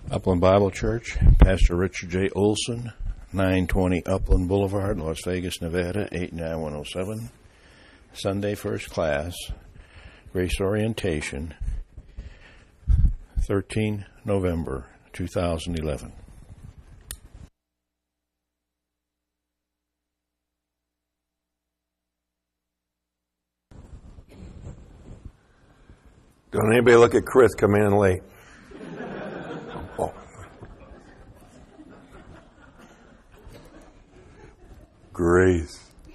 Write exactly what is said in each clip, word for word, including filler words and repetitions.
Upland Bible Church, Pastor Richard J. Olson, nine twenty Upland Boulevard, Las Vegas, Nevada, eight nine one oh seven. Sunday First Class, Grace Orientation, thirteenth November two thousand eleven. Don't anybody look at Chris coming in late. Oh. Grace.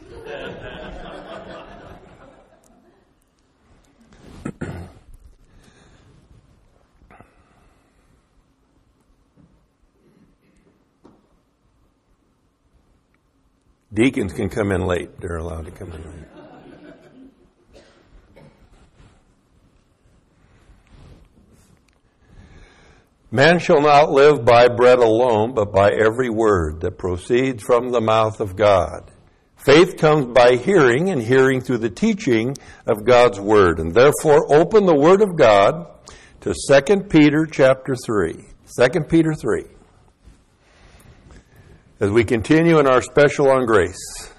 Deacons can come in late. They're allowed to come in late. Man shall not live by bread alone, but by every word that proceeds from the mouth of God. Faith comes by hearing, and hearing through the teaching of God's word. And therefore, open the word of God to Second Peter chapter three. Second Peter three. As we continue in our special on grace.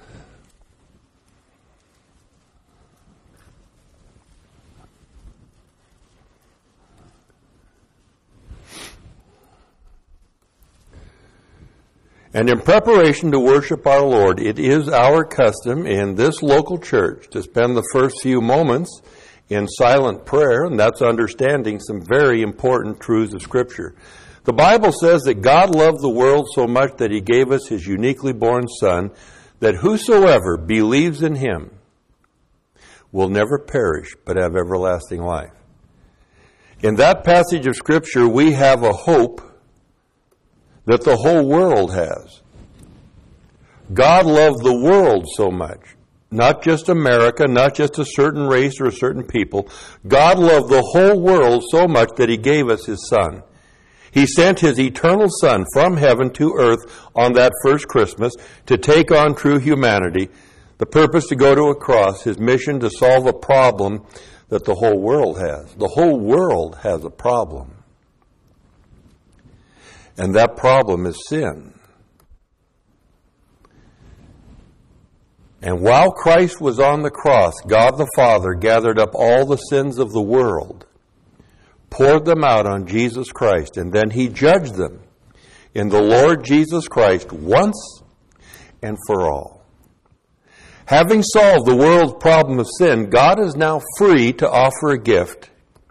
And in preparation to worship our Lord, it is our custom in this local church to spend the first few moments in silent prayer, and that's understanding some very important truths of Scripture. The Bible says that God loved the world so much that He gave us His uniquely born Son, that whosoever believes in Him will never perish but have everlasting life. In that passage of Scripture, we have a hope that the whole world has. God loved the world so much, not just America, not just a certain race or a certain people. God loved the whole world so much that He gave us His Son. He sent His eternal Son from heaven to earth on that first Christmas to take on true humanity, the purpose to go to a cross, His mission to solve a problem that the whole world has. The whole world has a problem. And that problem is sin. And while Christ was on the cross, God the Father gathered up all the sins of the world, poured them out on Jesus Christ, and then He judged them in the Lord Jesus Christ once and for all. Having solved the world's problem of sin, God is now free to offer a gift,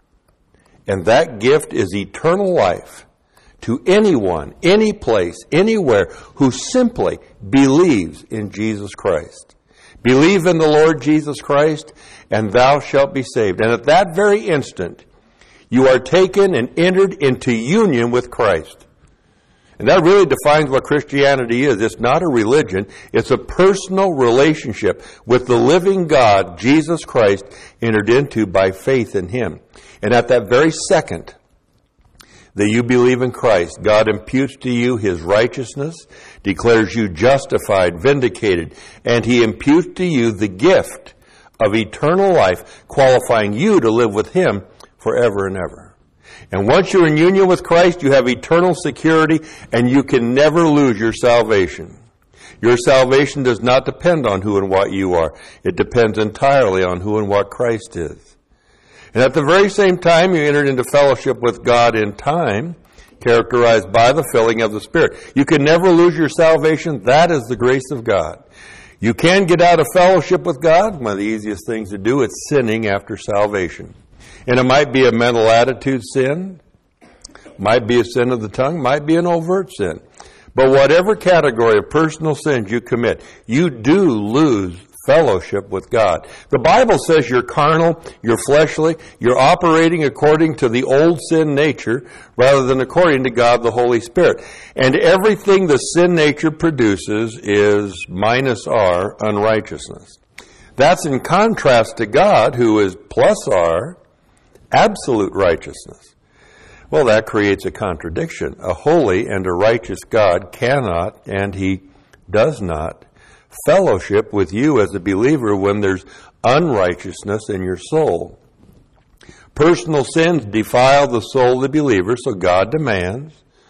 and that gift is eternal life to anyone, any place, anywhere who simply believes in Jesus Christ. Believe in the Lord Jesus Christ, and thou shalt be saved. And at that very instant, you are taken and entered into union with Christ. And that really defines what Christianity is. It's not a religion. It's a personal relationship with the living God, Jesus Christ, entered into by faith in Him. And at that very second that you believe in Christ, God imputes to you His righteousness, declares you justified, vindicated, and He imputes to you the gift of eternal life, qualifying you to live with Him forever and ever. And once you're in union with Christ, you have eternal security, and you can never lose your salvation. Your salvation does not depend on who and what you are. It depends entirely on who and what Christ is. And at the very same time, you entered into fellowship with God in time, characterized by the filling of the Spirit. You can never lose your salvation. That is the grace of God. You can get out of fellowship with God. One of the easiest things to do is sinning after salvation. And it might be a mental attitude sin, might be a sin of the tongue, might be an overt sin. But whatever category of personal sins you commit, you do lose fellowship with God. The Bible says you're carnal, you're fleshly, you're operating according to the old sin nature rather than according to God the Holy Spirit. And everything the sin nature produces is minus R, unrighteousness. That's in contrast to God, who is plus R, absolute righteousness. Well, that creates a contradiction. A holy and a righteous God cannot, and He does not, fellowship with you as a believer when there's unrighteousness in your soul. Personal sins defile the soul of the believer, so God demands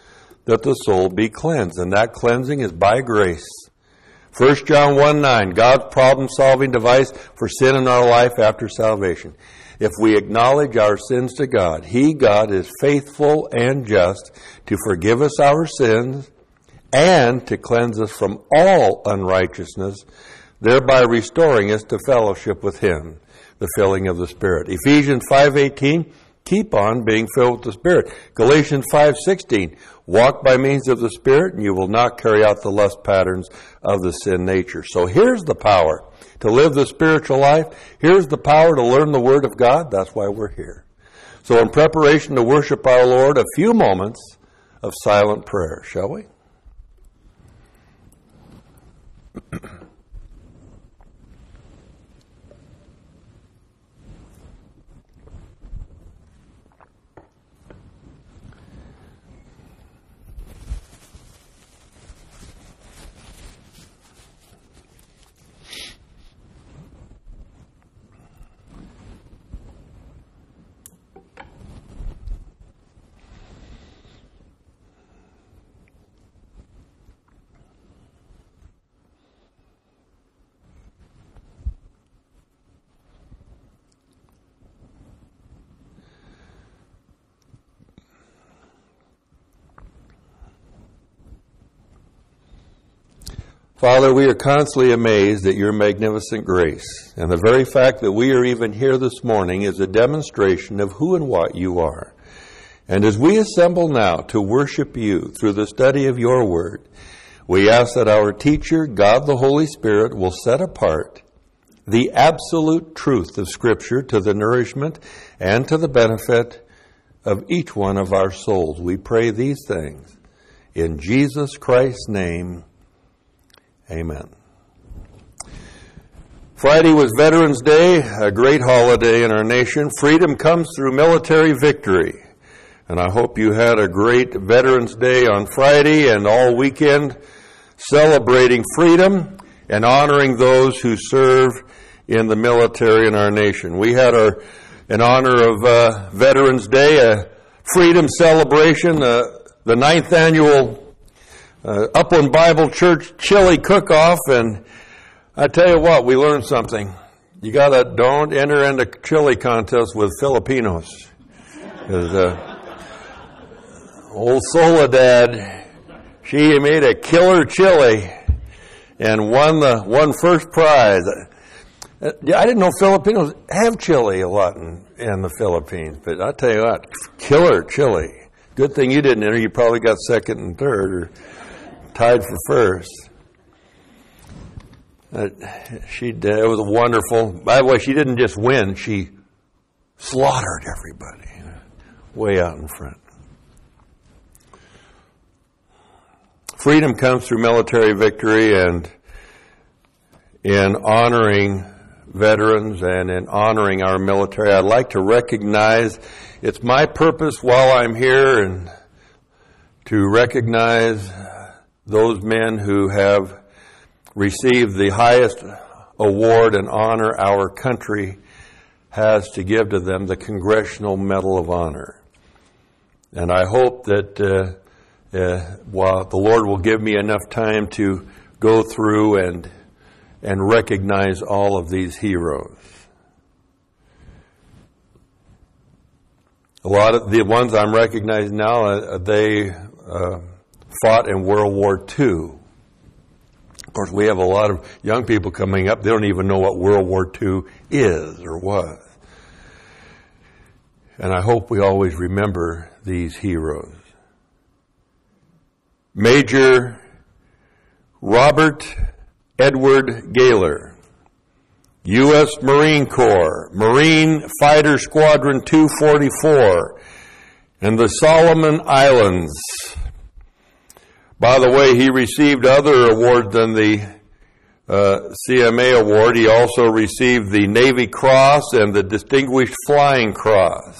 that the soul be cleansed. And that cleansing is by grace. First John one nine, God's problem-solving device for sin in our life after salvation. If we acknowledge our sins to God, He, God, is faithful and just to forgive us our sins and to cleanse us from all unrighteousness, thereby restoring us to fellowship with Him, the filling of the Spirit. Ephesians five eighteen, keep on being filled with the Spirit. Galatians five sixteen, walk by means of the Spirit, and you will not carry out the lust patterns of the sin nature. So here's the power to live the spiritual life. Here's the power to learn the Word of God. That's why we're here. So in preparation to worship our Lord, a few moments of silent prayer, shall we? Father, we are constantly amazed at your magnificent grace, and the very fact that we are even here this morning is a demonstration of who and what you are. And as we assemble now to worship you through the study of your word, we ask that our teacher, God the Holy Spirit, will set apart the absolute truth of Scripture to the nourishment and to the benefit of each one of our souls. We pray these things in Jesus Christ's name. Amen. Friday was Veterans Day, a great holiday in our nation. Freedom comes through military victory. And I hope you had a great Veterans Day on Friday and all weekend celebrating freedom and honoring those who serve in the military in our nation. We had our, in honor of uh, Veterans Day, a freedom celebration, uh, the ninth annual Uh, Upland Bible Church chili cook-off, and I tell you what, we learned something. You gotta don't enter into chili contests with Filipinos, because uh, old Soledad, she made a killer chili and won the won first prize. Uh, I didn't know Filipinos have chili a lot in, in the Philippines, but I tell you what, killer chili. Good thing you didn't enter. You probably got second and third, or tied for first. Uh, she did, it was wonderful. By the way, she didn't just win, she slaughtered everybody way out in front. Freedom comes through military victory, and in honoring veterans and in honoring our military, I'd like to recognize, it's my purpose while I'm here and to recognize those men who have received the highest award and honor our country has to give to them, the Congressional Medal of Honor. And I hope that uh, uh, while the Lord will give me enough time to go through and and recognize all of these heroes. A lot of the ones I'm recognizing now, uh, they uh, fought in World War Two. Of course, we have a lot of young people coming up. They don't even know what World War Two is or was. And I hope we always remember these heroes. Major Robert Edward Gaylor, U S Marine Corps, Marine Fighter Squadron two forty-four, and the Solomon Islands. By the way, he received other awards than the uh, C M A award. He also received the Navy Cross and the Distinguished Flying Cross.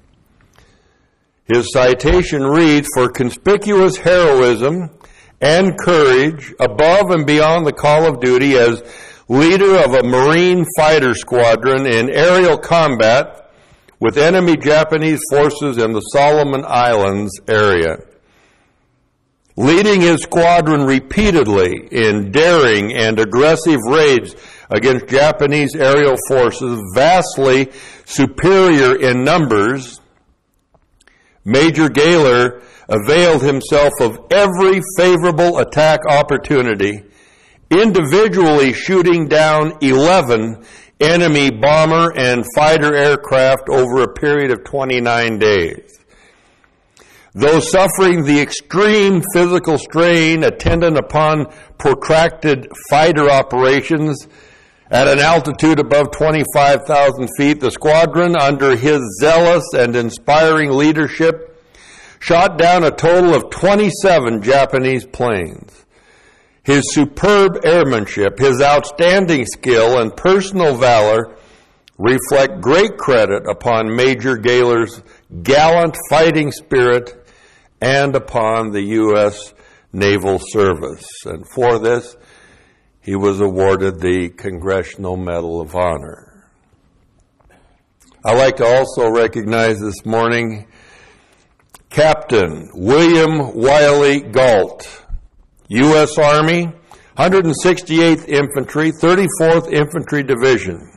His citation reads, "For conspicuous heroism and courage above and beyond the call of duty as leader of a Marine fighter squadron in aerial combat with enemy Japanese forces in the Solomon Islands area." leading his squadron repeatedly in daring and aggressive raids against Japanese aerial forces vastly superior in numbers. Major Gaylor availed himself of every favorable attack opportunity, individually shooting down eleven enemy bomber and fighter aircraft over a period of twenty-nine days. Though suffering the extreme physical strain attendant upon protracted fighter operations at an altitude above twenty-five thousand feet, the squadron, under his zealous and inspiring leadership, shot down a total of twenty-seven Japanese planes. His superb airmanship, his outstanding skill, and personal valor reflect great credit upon Major Gaylor's gallant fighting spirit and upon the U S Naval Service. And for this, he was awarded the Congressional Medal of Honor. I'd like to also recognize this morning Captain William Wiley Galt, U S Army, one hundred sixty-eighth Infantry, thirty-fourth Infantry Division,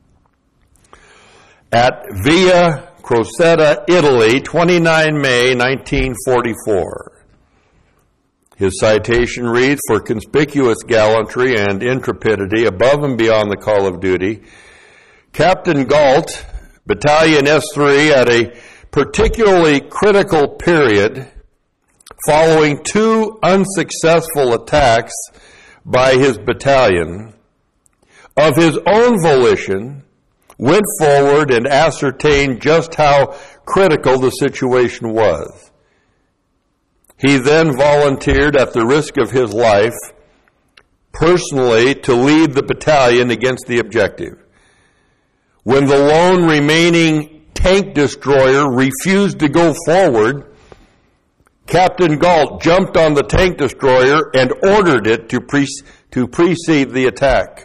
at Villa Crocetta, Italy, the twenty-ninth of May, nineteen forty-four. His citation reads, "For conspicuous gallantry and intrepidity above and beyond the call of duty, Captain Galt, Battalion S three, at a particularly critical period, following two unsuccessful attacks by his battalion, of his own volition, went forward and ascertained just how critical the situation was. He then volunteered, at the risk of his life, personally to lead the battalion against the objective. When the lone remaining tank destroyer refused to go forward, Captain Galt jumped on the tank destroyer and ordered it to, pre- to precede the attack.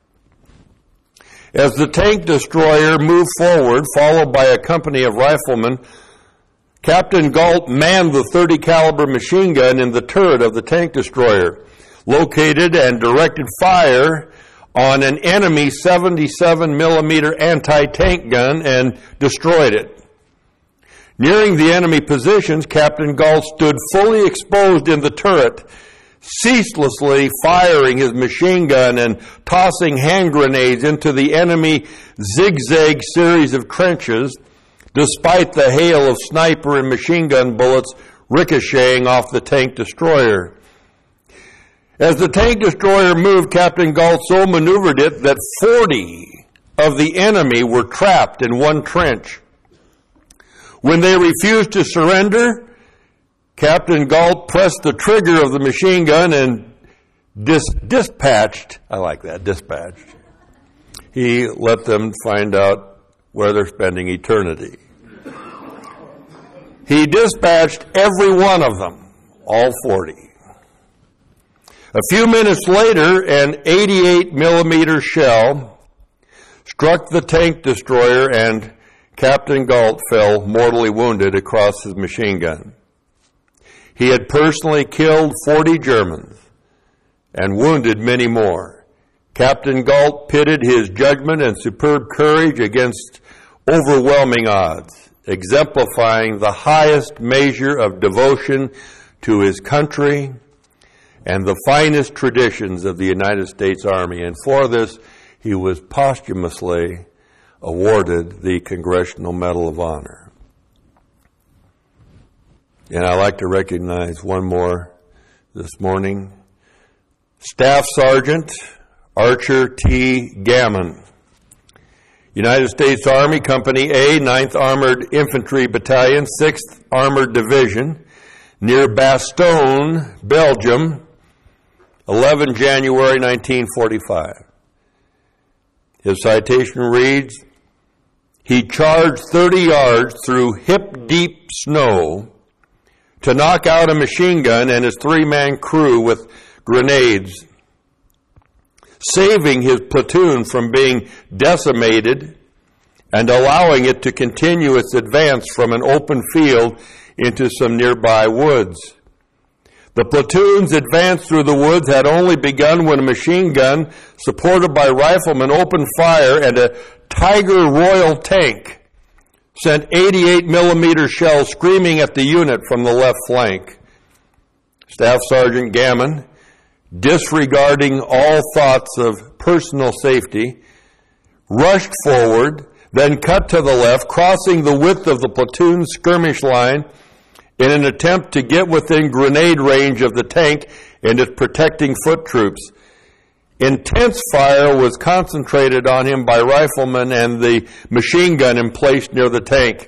As the tank destroyer moved forward, followed by a company of riflemen, Captain Galt manned the thirty caliber machine gun in the turret of the tank destroyer, located and directed fire on an enemy seventy-seven millimeter anti-tank gun and destroyed it. Nearing the enemy positions, Captain Galt stood fully exposed in the turret, ceaselessly firing his machine gun and tossing hand grenades into the enemy zigzag series of trenches, despite the hail of sniper and machine gun bullets ricocheting off the tank destroyer. As the tank destroyer moved, Captain Galt so maneuvered it that forty of the enemy were trapped in one trench. When they refused to surrender, Captain Galt pressed the trigger of the machine gun and dis- dispatched, I like that, dispatched. He let them find out where they're spending eternity. He dispatched every one of them, all forty. A few minutes later, an eighty-eight millimeter shell struck the tank destroyer and Captain Galt fell mortally wounded across his machine gun. He had personally killed forty Germans and wounded many more. Captain Galt pitted his judgment and superb courage against overwhelming odds, exemplifying the highest measure of devotion to his country and the finest traditions of the United States Army. And for this, he was posthumously awarded the Congressional Medal of Honor. And I'd like to recognize one more this morning. Staff Sergeant Archer T. Gammon, United States Army, Company A, ninth Armored Infantry Battalion, sixth Armored Division, near Bastogne, Belgium, the eleventh of January nineteen forty-five. His citation reads, "He charged thirty yards through hip-deep snow to knock out a machine gun and his three-man crew with grenades, saving his platoon from being decimated and allowing it to continue its advance from an open field into some nearby woods. The platoon's advance through the woods had only begun when a machine gun, supported by riflemen, opened fire, and a Tiger Royal tank sent eighty-eight millimeter shells screaming at the unit from the left flank. Staff Sergeant Gammon, disregarding all thoughts of personal safety, rushed forward, then cut to the left, crossing the width of the platoon's skirmish line in an attempt to get within grenade range of the tank and its protecting foot troops. Intense fire was concentrated on him by riflemen and the machine gun emplaced near the tank.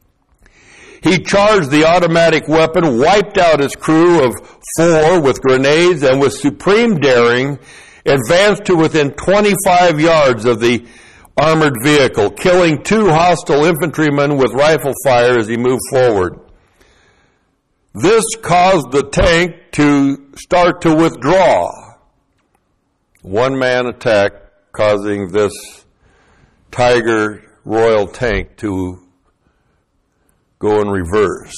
He charged the automatic weapon, wiped out his crew of four with grenades, and with supreme daring advanced to within twenty-five yards of the armored vehicle, killing two hostile infantrymen with rifle fire as he moved forward. This caused the tank to start to withdraw. One-man attack causing this Tiger Royal tank to go in reverse.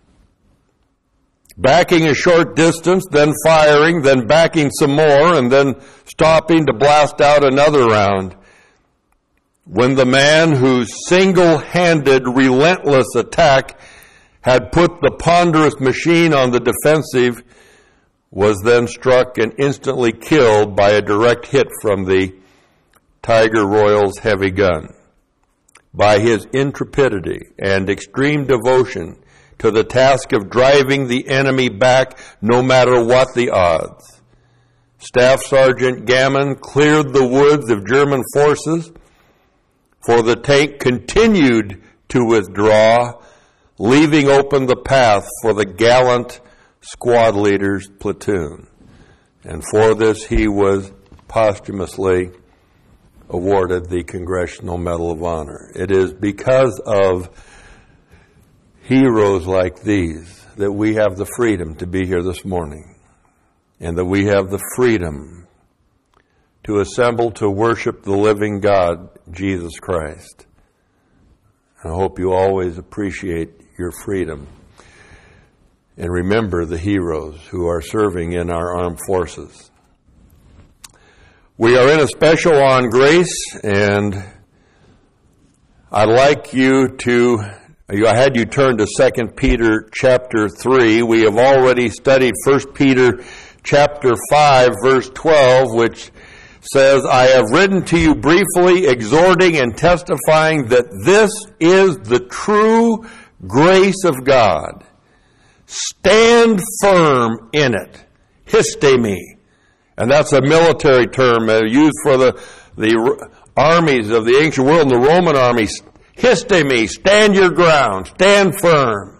Backing a short distance, then firing, then backing some more, and then stopping to blast out another round. When the man whose single-handed, relentless attack had put the ponderous machine on the defensive was then struck and instantly killed by a direct hit from the Tiger Royal's heavy gun. By his intrepidity and extreme devotion to the task of driving the enemy back no matter what the odds, Staff Sergeant Gammon cleared the woods of German forces, for the tank continued to withdraw, leaving open the path for the gallant squad leader's platoon. And for this he was posthumously awarded the Congressional Medal of Honor. It is because of heroes like these that we have the freedom to be here this morning, and that we have the freedom to assemble to worship the living God, Jesus Christ. And I hope you always appreciate your freedom and remember the heroes who are serving in our armed forces. We are in a special on grace, and I'd like you to, I had you turn to Second Peter chapter three. We have already studied First Peter chapter five, verse twelve, which says, I have written to you briefly, exhorting and testifying that this is the true grace of God. Stand firm in it. Histemi. And that's a military term uh, used for the, the armies of the ancient world and the Roman armies. Histemi. Stand your ground. Stand firm.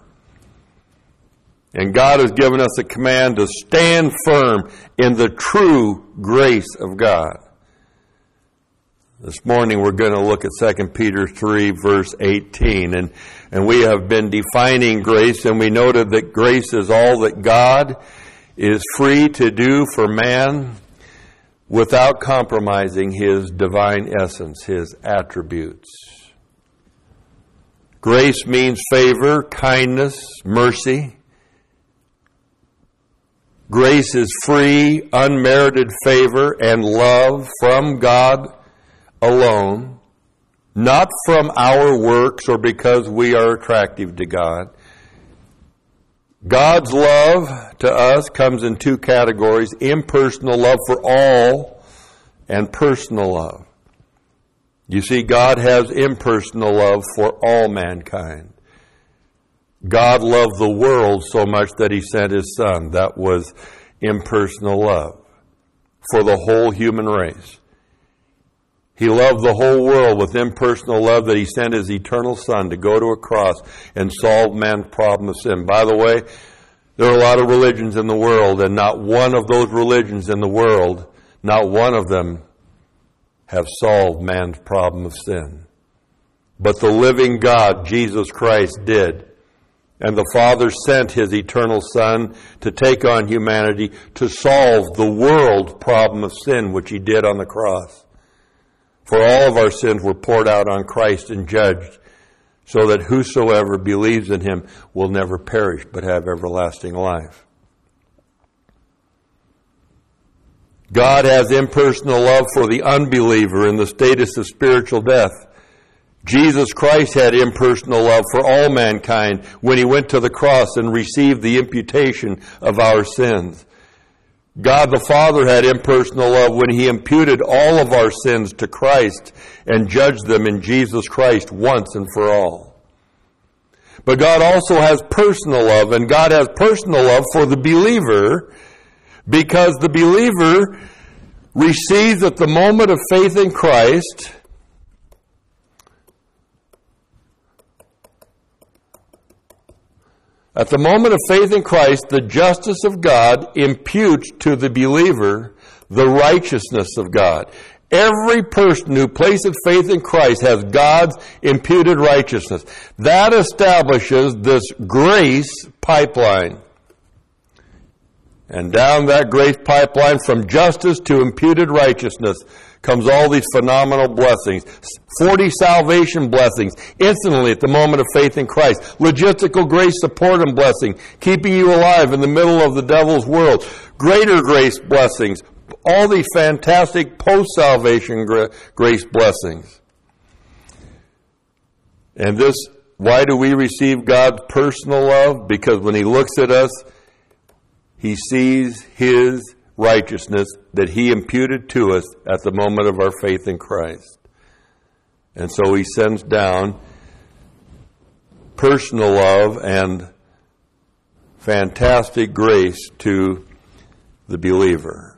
And God has given us a command to stand firm in the true grace of God. This morning we're going to look at Second Peter three, verse eighteen. And, and we have been defining grace, and we noted that grace is all that God is free to do for man without compromising his divine essence, his attributes. Grace means favor, kindness, mercy. Grace is free, unmerited favor and love from God alone, not from our works or because we are attractive to God. God's love to us comes in two categories: impersonal love for all and personal love. You see, God has impersonal love for all mankind. God loved the world so much that he sent his Son. That was impersonal love for the whole human race. He loved the whole world with impersonal love that he sent his eternal Son to go to a cross and solve man's problem of sin. By the way, there are a lot of religions in the world, and not one of those religions in the world, not one of them have solved man's problem of sin. But the living God, Jesus Christ, did. And the Father sent his eternal Son to take on humanity to solve the world's problem of sin, which he did on the cross. For all of our sins were poured out on Christ and judged, so that whosoever believes in him will never perish but have everlasting life. God has impersonal love for the unbeliever in the status of spiritual death. Jesus Christ had impersonal love for all mankind when he went to the cross and received the imputation of our sins. God the Father had impersonal love when he imputed all of our sins to Christ and judged them in Jesus Christ once and for all. But God also has personal love, and God has personal love for the believer because the believer receives at the moment of faith in Christ At the moment of faith in Christ, the justice of God imputes to the believer the righteousness of God. Every person who places faith in Christ has God's imputed righteousness. That establishes this grace pipeline. And down that grace pipeline from justice to imputed righteousness comes all these phenomenal blessings. forty salvation blessings instantly at the moment of faith in Christ. Logistical grace support and blessing, keeping you alive in the middle of the devil's world. Greater grace blessings. All these fantastic post-salvation gra- grace blessings. And this, why do we receive God's personal love? Because when he looks at us, he sees his righteousness that he imputed to us at the moment of our faith in Christ. And so he sends down personal love and fantastic grace to the believer.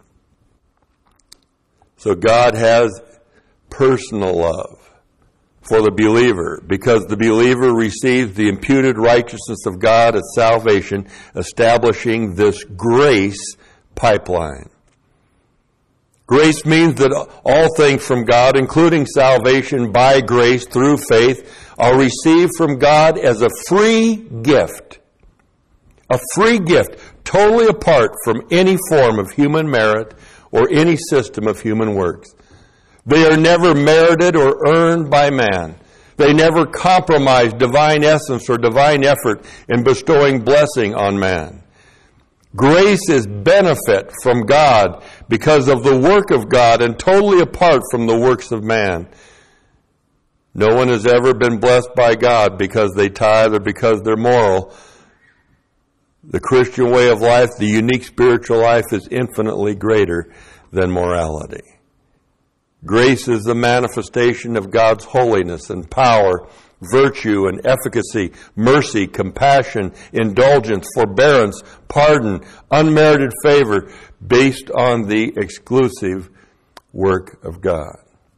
So God has personal love for the believer because the believer receives the imputed righteousness of God at salvation, establishing this grace pipeline. Grace means that all things from God, including salvation by grace through faith, are received from God as a free gift. A free gift, totally apart from any form of human merit or any system of human works. They are never merited or earned by man. They never compromise divine essence or divine effort in bestowing blessing on man. Grace is benefit from God because of the work of God and totally apart from the works of man. No one has ever been blessed by God because they tithe or because they're moral. The Christian way of life, the unique spiritual life, is infinitely greater than morality. Grace is the manifestation of God's holiness and power, virtue and efficacy, mercy, compassion, indulgence, forbearance, pardon, unmerited favor, based on the exclusive work of God.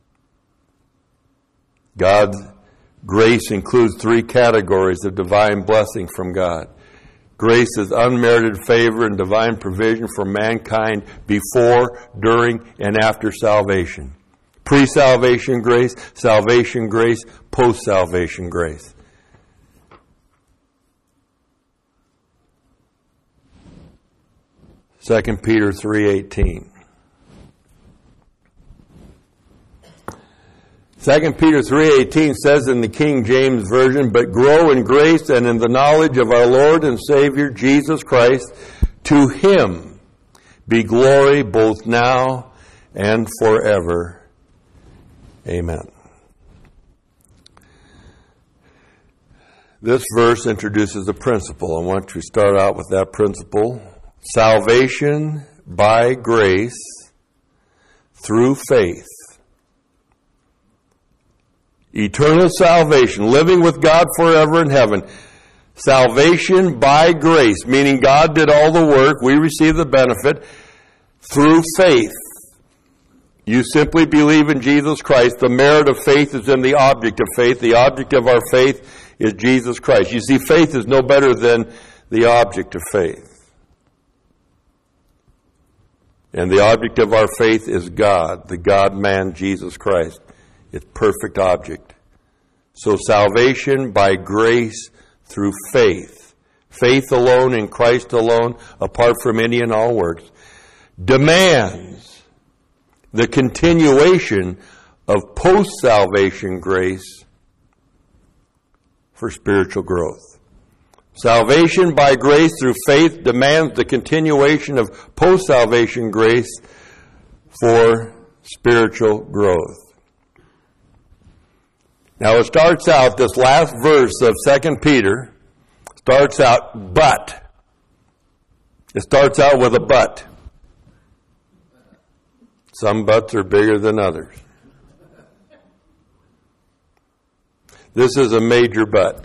God's grace includes three categories of divine blessing from God. Grace is unmerited favor and divine provision for mankind before, during, and after salvation. Pre-salvation grace, salvation grace, post-salvation grace. Second Peter three eighteen. Second Peter three eighteen says in the King James Version, "But grow in grace and in the knowledge of our Lord and Savior Jesus Christ. To him be glory both now and forever. Amen." This verse introduces a principle. I want to start out with that principle. Salvation by grace through faith. Eternal salvation, living with God forever in heaven. Salvation by grace, meaning God did all the work, we receive the benefit through faith. You simply believe in Jesus Christ. The merit of faith is in the object of faith. The object of our faith is Jesus Christ. You see, faith is no better than the object of faith. And the object of our faith is God, the God-man Jesus Christ. It's perfect object. So salvation by grace through faith. Faith alone in Christ alone, apart from any and all works, demands the continuation of post-salvation grace for spiritual growth. Salvation by grace through faith demands the continuation of post-salvation grace for spiritual growth. Now it starts out, this last verse of Second Peter starts out, but. It starts out with a but. Some buts are bigger than others. This is a major but.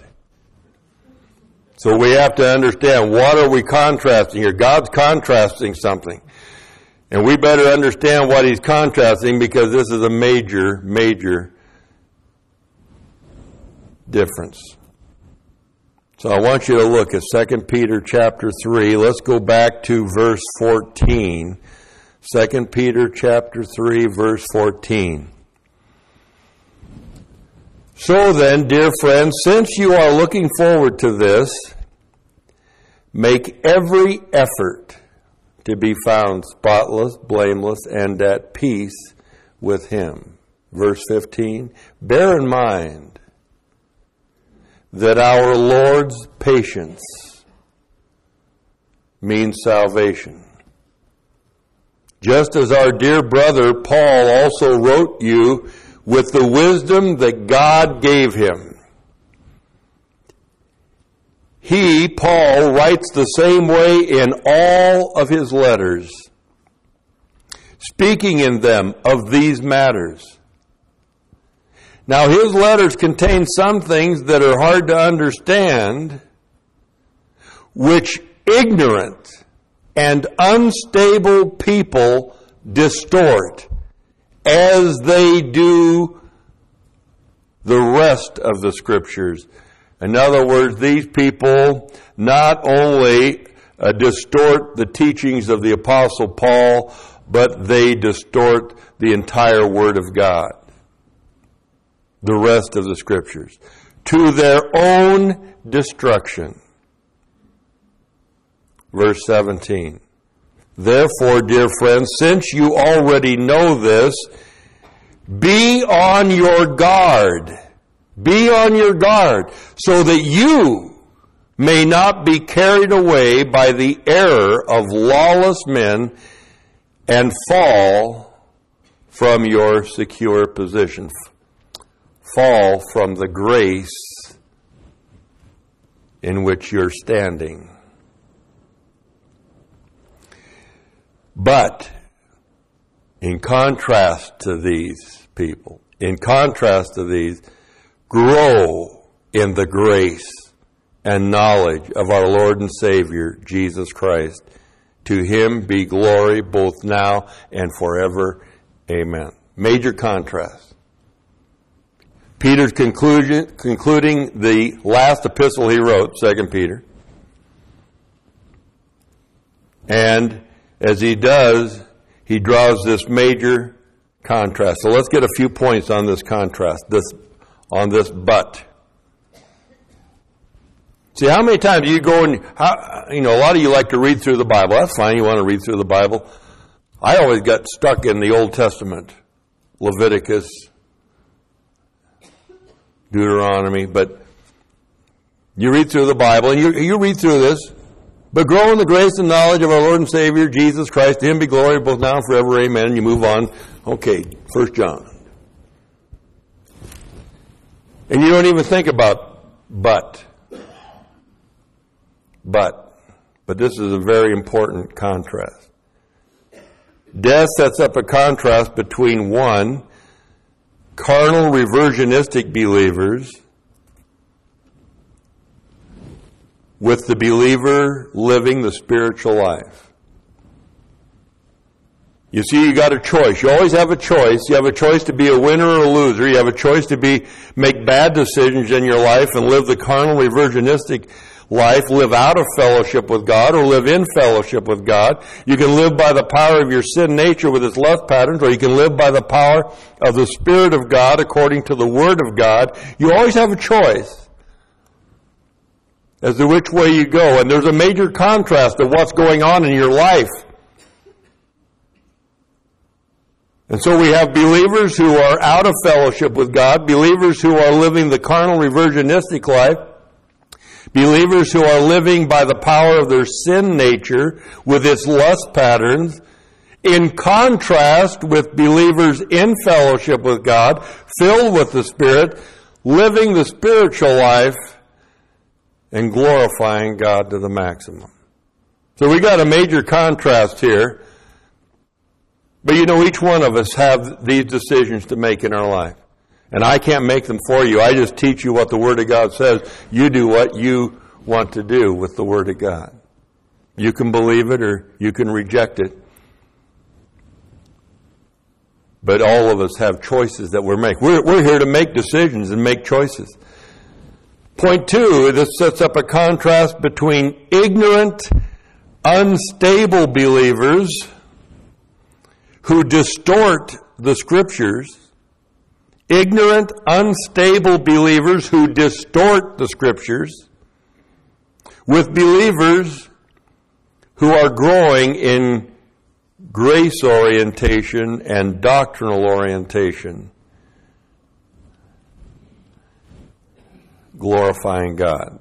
So we have to understand, what are we contrasting here? God's contrasting something. And we better understand what He's contrasting, because this is a major, major difference. So I want you to look at Second Peter chapter three. Let's go back to verse fourteen. Second Peter chapter three, verse fourteen. So then, dear friends, since you are looking forward to this, make every effort to be found spotless, blameless, and at peace with Him. Verse fifteen. Bear in mind that our Lord's patience means salvation. Just as our dear brother Paul also wrote you with the wisdom that God gave him. He, Paul, writes the same way in all of his letters, speaking in them of these matters. Now, his letters contain some things that are hard to understand, which ignorant and unstable people distort, as they do the rest of the Scriptures. In other words, these people not only uh, distort the teachings of the Apostle Paul, but they distort the entire Word of God, the rest of the Scriptures, to their own destruction. Verse seventeen. Therefore, dear friends, since you already know this, be on your guard. Be on your guard, so that you may not be carried away by the error of lawless men and fall from your secure position. Fall from the grace in which you're standing. But, in contrast to these people, in contrast to these, grow in the grace and knowledge of our Lord and Savior, Jesus Christ. To Him be glory both now and forever. Amen. Major contrast. Peter's conclusion, concluding the last epistle he wrote, Second Peter. And as he does, he draws this major contrast. So let's get a few points on this contrast, this on this but. See, how many times do you go and, how, you know, a lot of you like to read through the Bible. That's fine, you want to read through the Bible. I always got stuck in the Old Testament, Leviticus, Deuteronomy, but you read through the Bible, and you, you read through this, but grow in the grace and knowledge of our Lord and Savior, Jesus Christ. To Him be glory both now and forever. Amen. And you move on. Okay, First John. And you don't even think about but. But. But this is a very important contrast. Death sets up a contrast between, one, carnal reversionistic believers with the believer living the spiritual life. You see, you got a choice. You always have a choice. You have a choice to be a winner or a loser. You have a choice to be make bad decisions in your life and live the carnal reversionistic life, live out of fellowship with God, or live in fellowship with God. You can live by the power of your sin nature with its lust patterns, or you can live by the power of the Spirit of God according to the Word of God. You always have a choice as to which way you go. And there's a major contrast of what's going on in your life. And so we have believers who are out of fellowship with God, believers who are living the carnal reversionistic life, believers who are living by the power of their sin nature with its lust patterns in contrast with believers in fellowship with God, filled with the Spirit, living the spiritual life, and glorifying God to the maximum. So we got a major contrast here. But you know, each one of us have these decisions to make in our life. And I can't make them for you. I just teach you what the Word of God says. You do what you want to do with the Word of God. You can believe it or you can reject it. But all of us have choices that we're making. We're, we're here to make decisions and make choices. Point two, this sets up a contrast between ignorant, unstable believers who distort the Scriptures, ignorant, unstable believers who distort the Scriptures, with believers who are growing in grace orientation and doctrinal orientation, glorifying God.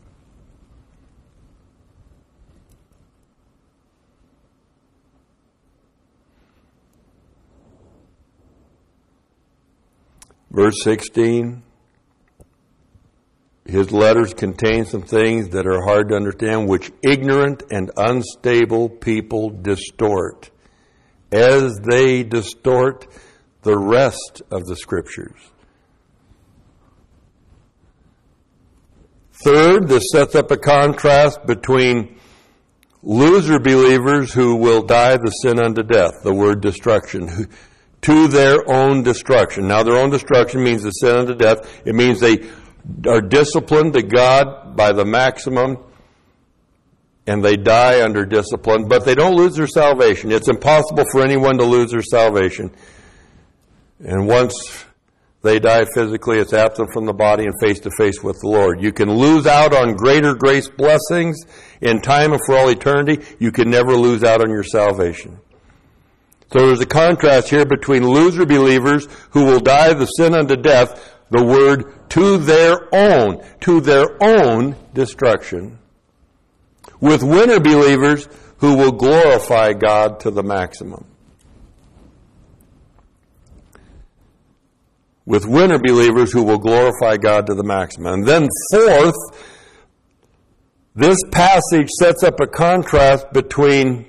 Verse sixteen, his letters contain some things that are hard to understand, which ignorant and unstable people distort, as they distort the rest of the Scriptures. Third, this sets up a contrast between loser believers who will die the sin unto death, the word destruction, to their own destruction. Now, their own destruction means the sin unto death. It means they are disciplined to God by the maximum, and they die under discipline, but they don't lose their salvation. It's impossible for anyone to lose their salvation. And once they die physically, it's absent from the body and face to face with the Lord. You can lose out on greater grace blessings in time and for all eternity. You can never lose out on your salvation. So there's a contrast here between loser believers who will die the sin unto death, the word to their own, to their own destruction, with winner believers who will glorify God to the maximum. With winner believers who will glorify God to the maximum. And then fourth, this passage sets up a contrast between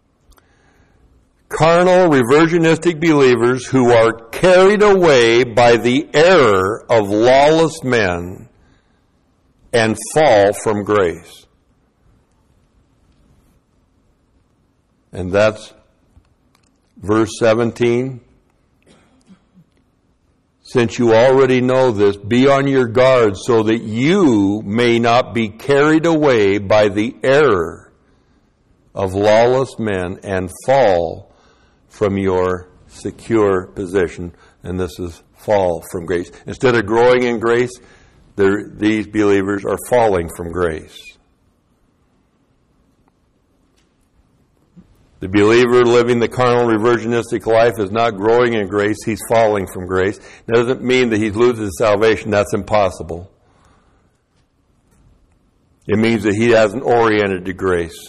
carnal, reversionistic believers who are carried away by the error of lawless men and fall from grace. And that's verse seventeen. Since you already know this, be on your guard so that you may not be carried away by the error of lawless men and fall from your secure position. And this is fall from grace. Instead of growing in grace, these believers are falling from grace. The believer living the carnal, reversionistic life is not growing in grace. He's falling from grace. That doesn't mean that he loses his salvation. That's impossible. It means that he hasn't oriented to grace.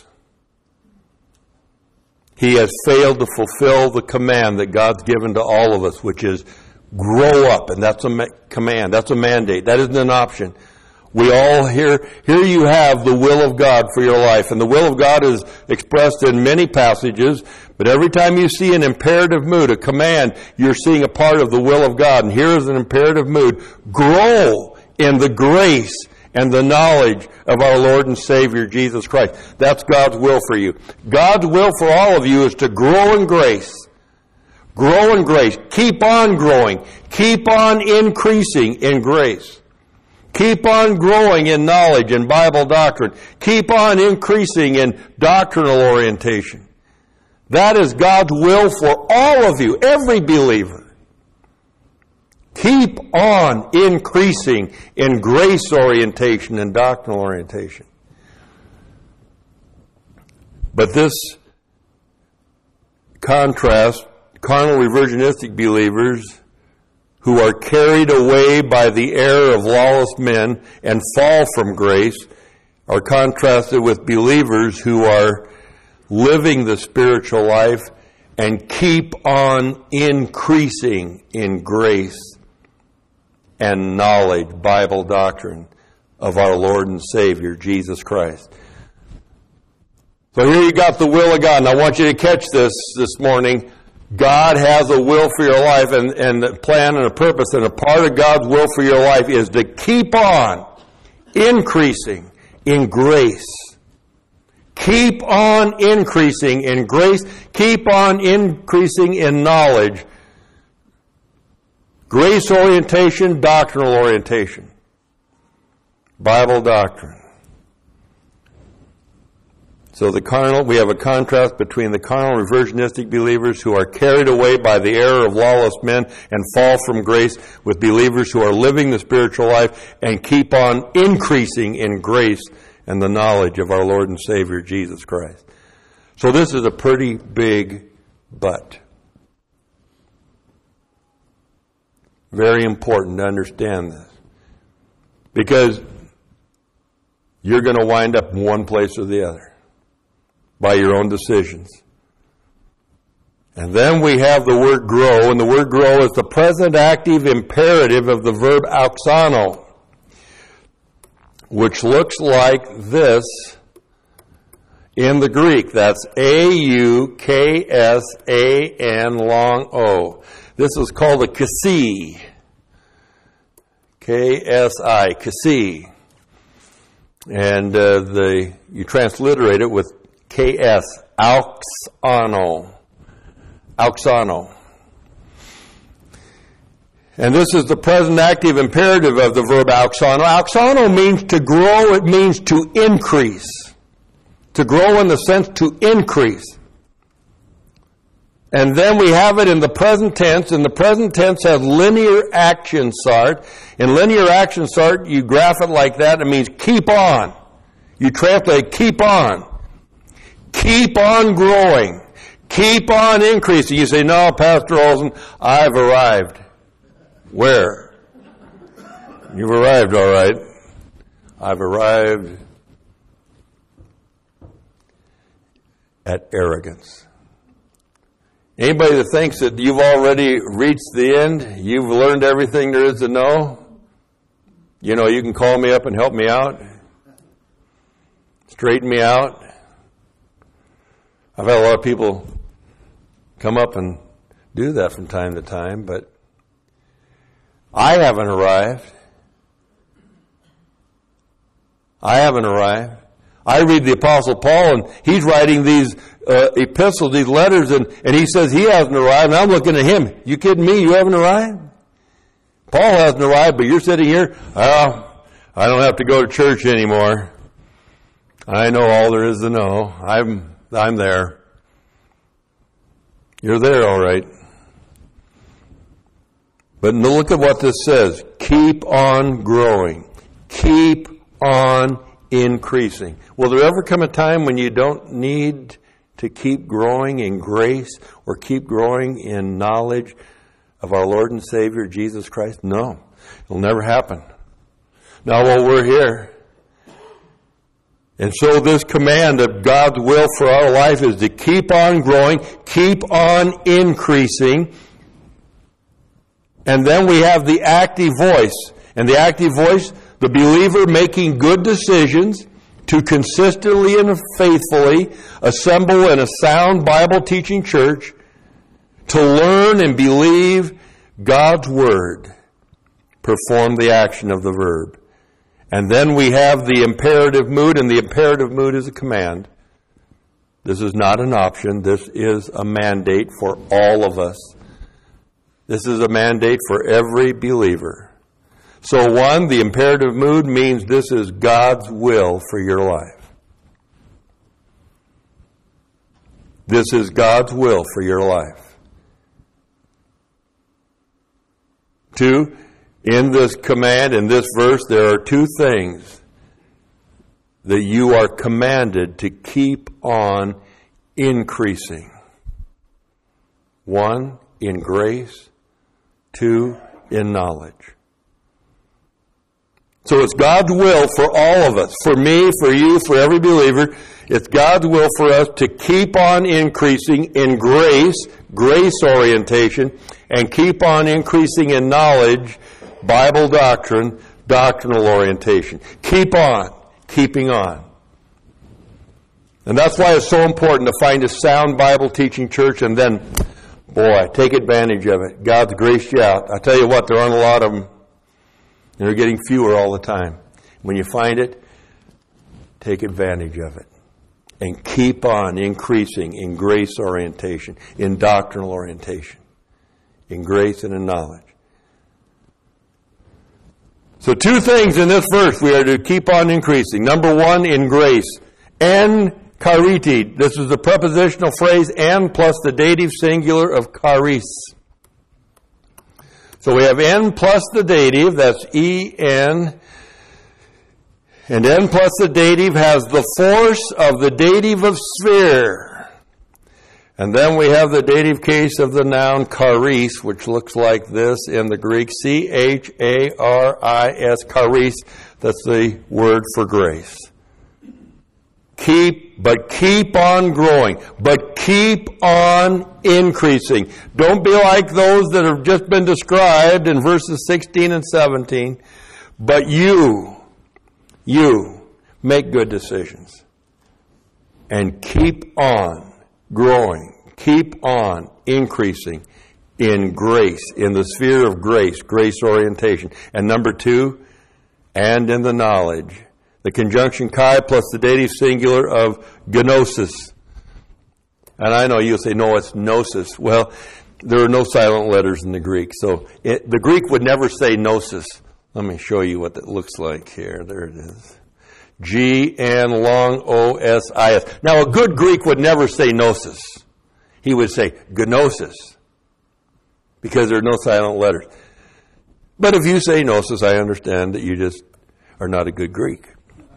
He has failed to fulfill the command that God's given to all of us, which is grow up. And that's a ma- command. That's a mandate. That isn't an option. We all here, here you have the will of God for your life. And the will of God is expressed in many passages, but every time you see an imperative mood, a command, you're seeing a part of the will of God. And here is an imperative mood. Grow in the grace and the knowledge of our Lord and Savior, Jesus Christ. That's God's will for you. God's will for all of you is to grow in grace. Grow in grace. Keep on growing. Keep on increasing in grace. Keep on growing in knowledge and Bible doctrine. Keep on increasing in doctrinal orientation. That is God's will for all of you, every believer. Keep on increasing in grace orientation and doctrinal orientation. But this contrast, carnal reversionistic believers who are carried away by the error of lawless men and fall from grace, are contrasted with believers who are living the spiritual life and keep on increasing in grace and knowledge, Bible doctrine of our Lord and Savior, Jesus Christ. So here you got the will of God. And I want you to catch this this morning. God has a will for your life and, and a plan and a purpose. And a part of God's will for your life is to keep on increasing in grace. Keep on increasing in grace. Keep on increasing in knowledge. Grace orientation, doctrinal orientation. Bible doctrine. So the carnal, we have a contrast between the carnal reversionistic believers who are carried away by the error of lawless men and fall from grace, with believers who are living the spiritual life and keep on increasing in grace and the knowledge of our Lord and Savior, Jesus Christ. So this is a pretty big but. Very important to understand this. Because you're going to wind up in one place or the other by your own decisions. And then we have the word grow, and the word grow is the present active imperative of the verb auxano, which looks like this in the Greek. That's A U K S A N long O. This is called a kasi. K S I, kasi. And uh, the you transliterate it with K S, auxano. Auxano. And this is the present active imperative of the verb auxano. Auxano means to grow, it means to increase. To grow in the sense to increase. And then we have it in the present tense, and the present tense has linear action start. In linear action start, you graph it like that, it means keep on. You translate keep on. Keep on growing. Keep on increasing. You say, no, Pastor Olson, I've arrived. Where? You've arrived, all right. I've arrived at arrogance. Anybody that thinks that you've already reached the end, you've learned everything there is to know, you know, you can call me up and help me out, straighten me out. I've had a lot of people come up and do that from time to time, but I haven't arrived. I haven't arrived. I read the Apostle Paul, and he's writing these uh, epistles, these letters, and, and he says he hasn't arrived, and I'm looking at him. You kidding me? You haven't arrived? Paul hasn't arrived, but you're sitting here, oh, I don't have to go to church anymore. I know all there is to know. I'm I'm there. You're there, all right. But look at what this says. Keep on growing. Keep on increasing. Will there ever come a time when you don't need to keep growing in grace or keep growing in knowledge of our Lord and Savior, Jesus Christ? No. It'll never happen. Now, while we're here, and so this command of God's will for our life is to keep on growing, keep on increasing. And then we have the active voice. And the active voice, the believer making good decisions to consistently and faithfully assemble in a sound Bible teaching church to learn and believe God's Word. Perform the action of the verb. And then we have the imperative mood, and the imperative mood is a command. This is not an option. This is a mandate for all of us. This is a mandate for every believer. So one, the imperative mood means this is God's will for your life. This is God's will for your life. Two, in this command, in this verse, there are two things that you are commanded to keep on increasing. One, in grace. Two, in knowledge. So it's God's will for all of us, for me, for you, for every believer. It's God's will for us to keep on increasing in grace, grace orientation, and keep on increasing in knowledge, Bible doctrine, doctrinal orientation. Keep on, keeping on. And that's why it's so important to find a sound Bible teaching church and then, boy, take advantage of it. God's graced you out. I tell you what, there aren't a lot of them. They're getting fewer all the time. When you find it, take advantage of it. And keep on increasing in grace orientation, in doctrinal orientation, in grace and in knowledge. So two things in this verse we are to keep on increasing. Number one, in grace. En chariti. This is the prepositional phrase en plus the dative singular of charis. So we have en plus the dative, that's en. And en plus the dative has the force of the dative of sphere. And then we have the dative case of the noun charis, which looks like this in the Greek, C H A R I S, charis. That's the word for grace. Keep, but keep on growing, but keep on increasing. Don't be like those that have just been described in verses sixteen and seventeen, but you, you make good decisions and keep on growing, keep on increasing in grace, in the sphere of grace, grace orientation. And number two, and in the knowledge. The conjunction kai plus the dative singular of gnosis. And I know you'll say, no, it's gnosis. Well, there are no silent letters in the Greek. So it, the Greek would never say gnosis. Let me show you what that looks like here. There it is. G N long O S I S. Now, a good Greek would never say gnosis. He would say gnosis. Because there are no silent letters. But if you say gnosis, I understand that you just are not a good Greek.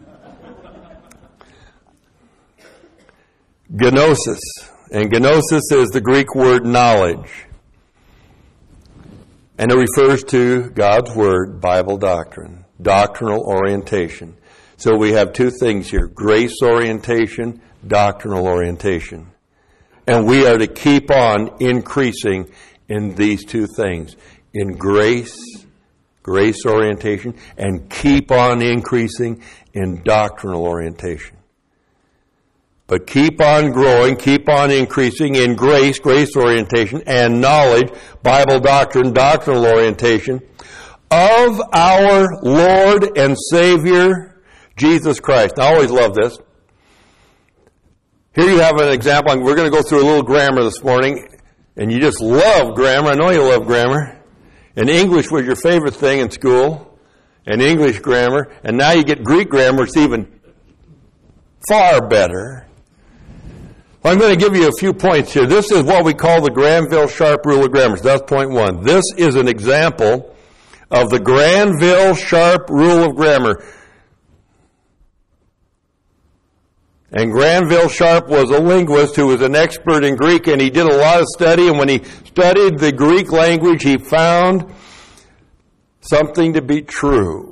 Gnosis. And gnosis is the Greek word knowledge. And it refers to God's Word, Bible doctrine, doctrinal orientation. So we have two things here, grace orientation, doctrinal orientation. And we are to keep on increasing in these two things, in grace, grace orientation, and keep on increasing in doctrinal orientation. But keep on growing, keep on increasing in grace, grace orientation, and knowledge, Bible doctrine, doctrinal orientation, of our Lord and Savior, Jesus Christ. I always love this. Here you have an example. We're going to go through a little grammar this morning, and you just love grammar. I know you love grammar. And English was your favorite thing in school, and English grammar, and now you get Greek grammar. It's even far better. Well, I'm going to give you a few points here. This is what we call the Granville-Sharp rule of grammar. So that's point one. This is an example of the Granville-Sharp rule of grammar. And Granville-Sharp was a linguist who was an expert in Greek, and he did a lot of study, and when he studied the Greek language, he found something to be true.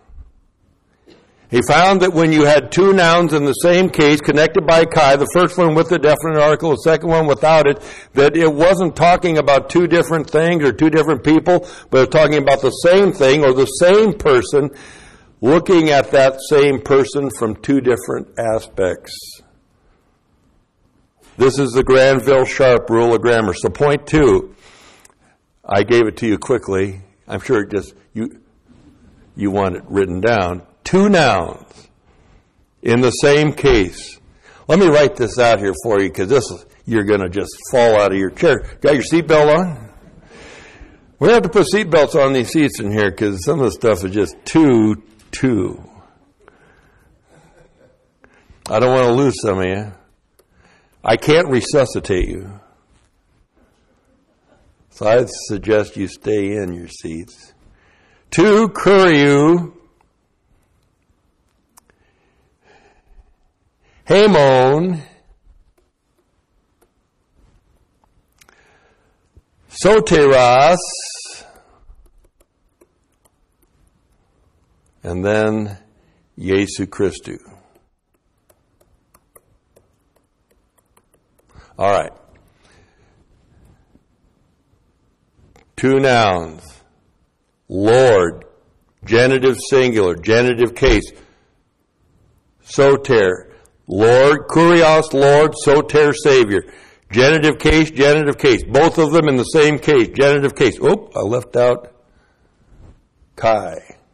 He found that when you had two nouns in the same case connected by kai, the first one with the definite article, the second one without it, that it wasn't talking about two different things or two different people, but it was talking about the same thing or the same person, looking at that same person from two different aspects. This is the Granville-Sharp rule of grammar. So point two, I gave it to you quickly. I'm sure it just you you want it written down. Two nouns in the same case. Let me write this out here for you because this you're going to just fall out of your chair. Got your seatbelt on? We have to put seatbelts on these seats in here because some of the stuff is just too, too. I don't want to lose some of you. I can't resuscitate you. So I'd suggest you stay in your seats. To kuriu Hamon, soteras, and then Jesu Christu. All right. Two nouns. Lord, genitive singular, genitive case. Soter, Lord, kurios, Lord, soter, Savior. Genitive case, genitive case. Both of them in the same case, genitive case. Oop, I left out Kai.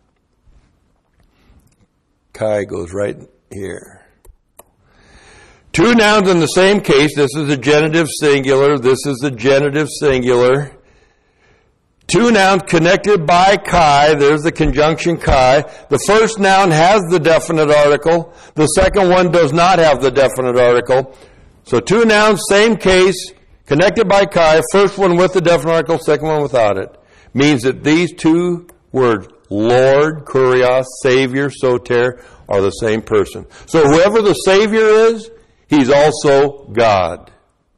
Kai goes right here. Two nouns in the same case. This is a genitive singular. This is a genitive singular. Two nouns connected by Kai. There's the conjunction Kai. The first noun has the definite article. The second one does not have the definite article. So two nouns, same case, connected by Kai. First one with the definite article, second one without it. Means that these two words, Lord, kurios, Savior, soter, are the same person. So whoever the Savior is, he's also God.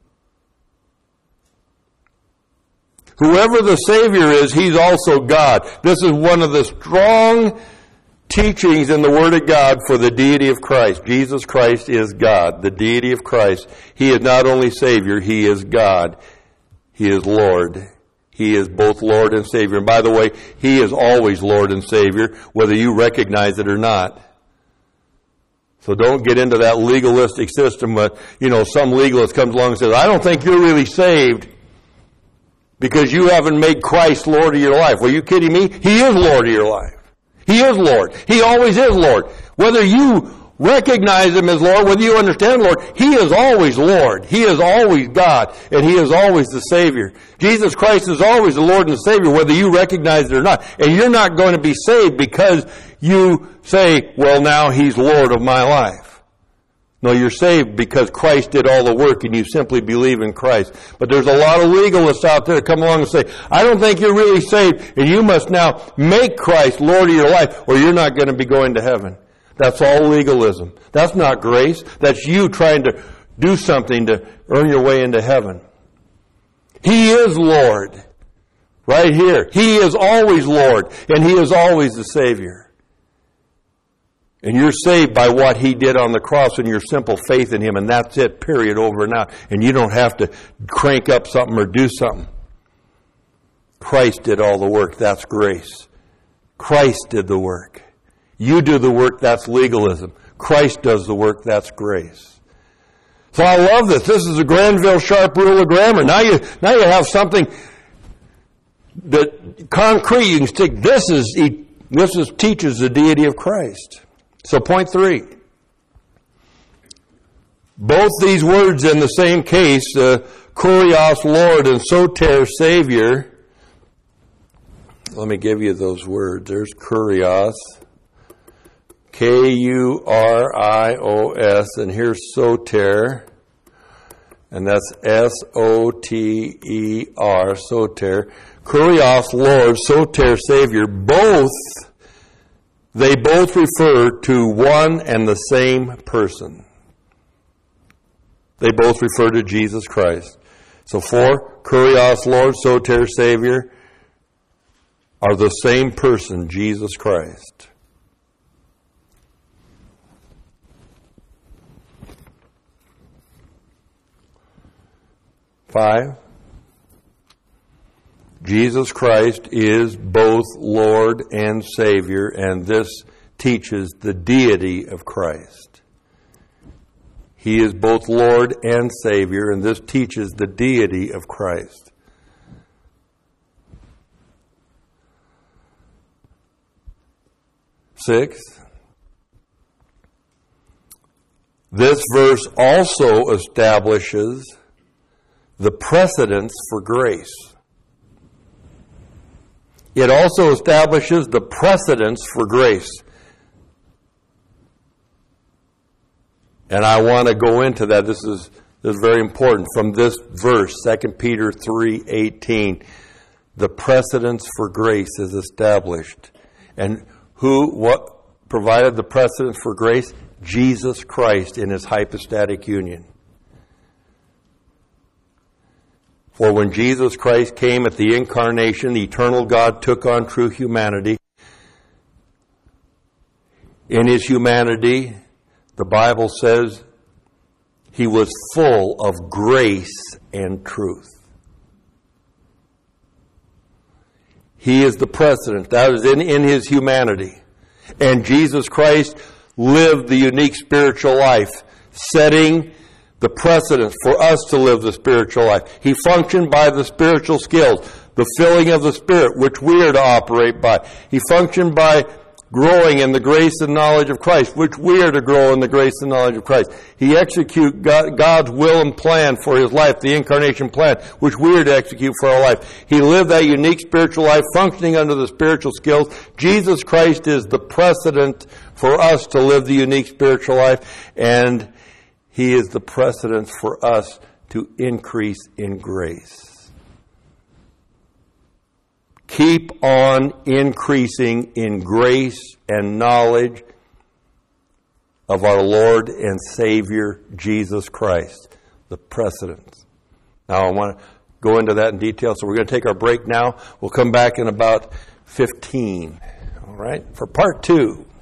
Whoever the Savior is, he's also God. This is one of the strong teachings in the Word of God for the deity of Christ. Jesus Christ is God, the deity of Christ. He is not only Savior, he is God. He is Lord. He is both Lord and Savior. And by the way, he is always Lord and Savior, whether you recognize it or not. So don't get into that legalistic system. But, you know, some legalist comes along and says, I don't think you're really saved because you haven't made Christ Lord of your life. Well, are you kidding me? He is Lord of your life. He is Lord. He always is Lord. Whether you recognize him as Lord, whether you understand Lord, he is always Lord. He is always God, and he is always the Savior. Jesus Christ is always the Lord and the Savior, whether you recognize it or not. And you're not going to be saved because you say, well, now he's Lord of my life. No, you're saved because Christ did all the work and you simply believe in Christ. But there's a lot of legalists out there that come along and say, I don't think you're really saved and you must now make Christ Lord of your life or you're not going to be going to heaven. That's all legalism. That's not grace. That's you trying to do something to earn your way into heaven. He is Lord. Right here. He is always Lord and he is always the Savior. And you're saved by what he did on the cross and your simple faith in him, and that's it, period, over and out. And you don't have to crank up something or do something. Christ did all the work, that's grace. Christ did the work. You do the work, that's legalism. Christ does the work, that's grace. So I love this. This is a Granville Sharp rule of grammar. Now you, now you have something that concrete you can stick. This is, this is teaches the deity of Christ. So point three, both these words in the same case, uh, kurios, Lord, and soter, Savior. Let me give you those words. There's kurios, K U R I O S, and here's soter, and that's S O T E R, soter. Kurios, Lord, soter, Savior, both They both refer to one and the same person. They both refer to Jesus Christ. So four, kurios, Lord, soter, Savior, are the same person, Jesus Christ. Five, Jesus Christ is both Lord and Savior, and this teaches the deity of Christ. He is both Lord and Savior, and this teaches the deity of Christ. Six, this verse also establishes the precedence for grace. It also establishes the precedence for grace. And I want to go into that. This is, this is very important. From this verse, Second Peter three eighteen, the precedence for grace is established. And who, what provided the precedence for grace? Jesus Christ in his hypostatic union. For when Jesus Christ came at the incarnation, the eternal God took on true humanity. in his humanity, the Bible says he was full of grace and truth. He is the precedent. That is in, in his humanity. And Jesus Christ lived the unique spiritual life, setting the precedent for us to live the spiritual life. He functioned by the spiritual skills, the filling of the Spirit, which we are to operate by. He functioned by growing in the grace and knowledge of Christ, which we are to grow in the grace and knowledge of Christ. He executed God, God's will and plan for his life, the incarnation plan, which we are to execute for our life. He lived that unique spiritual life, functioning under the spiritual skills. Jesus Christ is the precedent for us to live the unique spiritual life, and he is the precedent for us to increase in grace. Keep on increasing in grace and knowledge of our Lord and Savior, Jesus Christ, the precedent. Now I want to go into that in detail, so we're going to take our break now. We'll come back in about fifteen, all right, for part two.